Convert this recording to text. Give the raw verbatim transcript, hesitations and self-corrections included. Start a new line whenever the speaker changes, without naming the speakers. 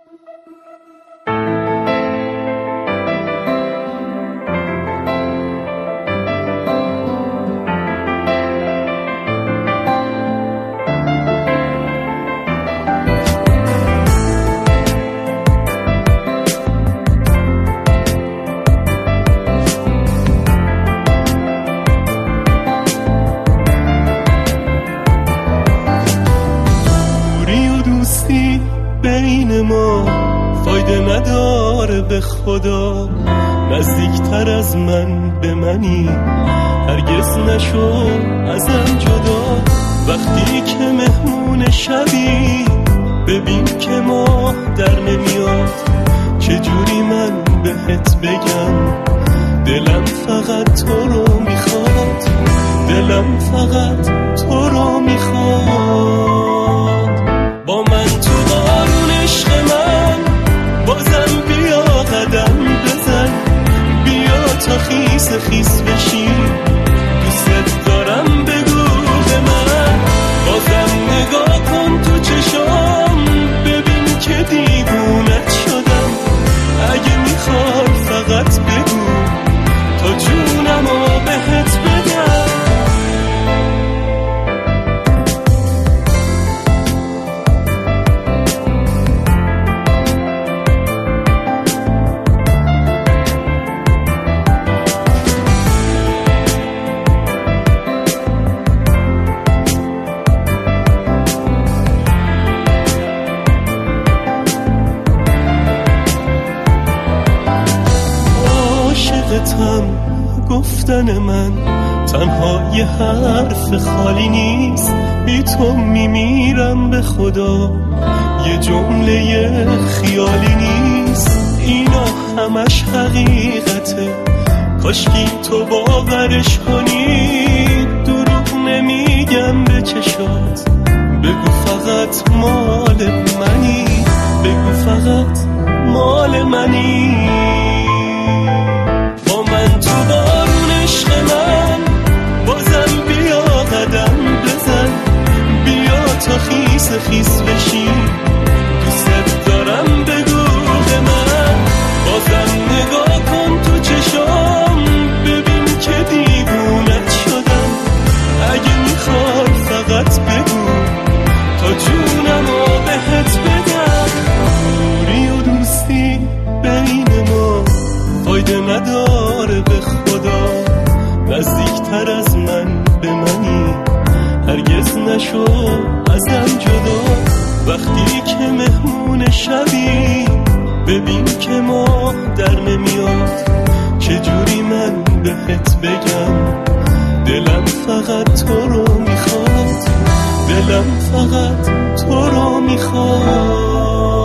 بین ما فایده نداره به خدا، نزدیکتر از من به منی، هرگز نشو ازم جدا. وقتی که مهمون شبی ببین که ماه در نمیاد، چجوری من بهت بگم دلم فقط تو رو میخواد، دلم فقط تو رو میخواد. با من تو بارون عشق من بازم بیا قدم بزن، بیا تا خیس خیس بشی، دوست دارم بگو به من. بازم نگاه کن تو چشام ببین که دیوونت شدم، اگه میخوای فقط بگو تا جونمو بهت بدم. گفتن من تنها یه حرف خالی نیست، بی تو میمیرم به خدا، یه جمله خیالی نیست، اینا همش حقیقته، کاشکی تو باورش کنی، دروغ نمیگم به چشات، بگو فقط مال منی، بگو فقط مال منی. با من تو بارون عشق من بازم بیا قدم بزن، بیا تا خیس خیس بشی، دوست دارم بگو به من. بازم نگاه کن تو چشام ببین که دیوونت شدم، اگه میخوای فقط بگو تا جونمو بهت بدم. دوری و دوستی بین ما فایده نداره به خدا، نزدیکتر از من به منی، هرگز نشو ازم جدا. وقتی که مهمون شبی ببین که ماه در نمیاد، چجوری من بهت بگم دلم فقط تو رو میخواد، دلم فقط تو رو میخواد.